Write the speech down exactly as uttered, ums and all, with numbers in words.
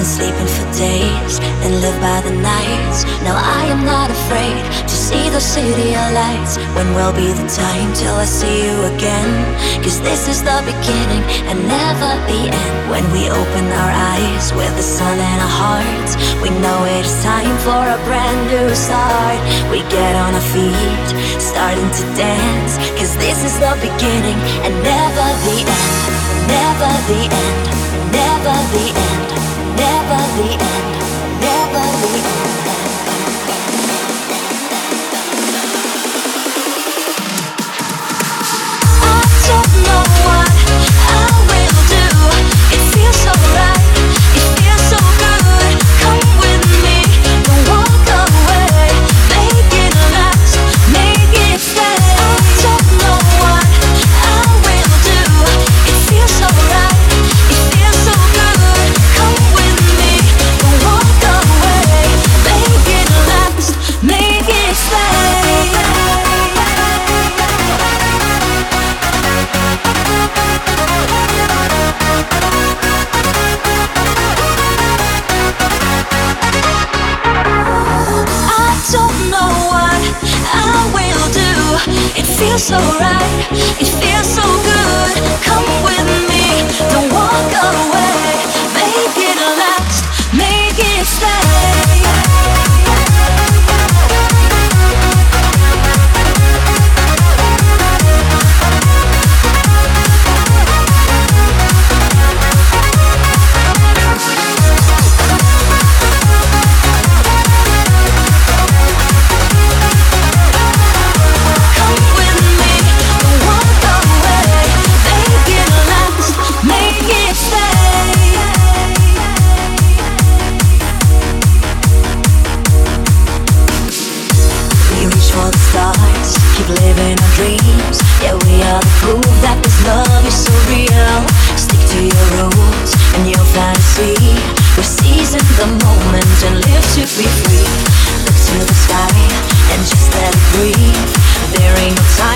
sleeping for days and live by the nights. Now I am not afraid to see the city lights. When will be the time till I see you again? Cause this is the beginning and never the end. When we open our eyes with the sun in our hearts, we know it is time for a brand new start. We get on our feet, starting to dance. Cause this is the beginning and never the end. Never the end, never the end, never the end, never the end. I don't know what I will do. It feels so right, it feels so good. Come with me, don't walk away. Make it last, make it stay. I don't know what I will do. It feels so right, it feels so good. Come with me, don't walk away. Make it last, make it stay. I don't know what I will do. It feels so right, it feels so good. Come with me, don't walk away. Make it last, make it stay. Keep living our dreams. Yeah, we are the proof that this love is so real. Stick to your rules and your fantasy. We're seizing the moment and live to be free. Look to the sky and just let it breathe. There ain't no time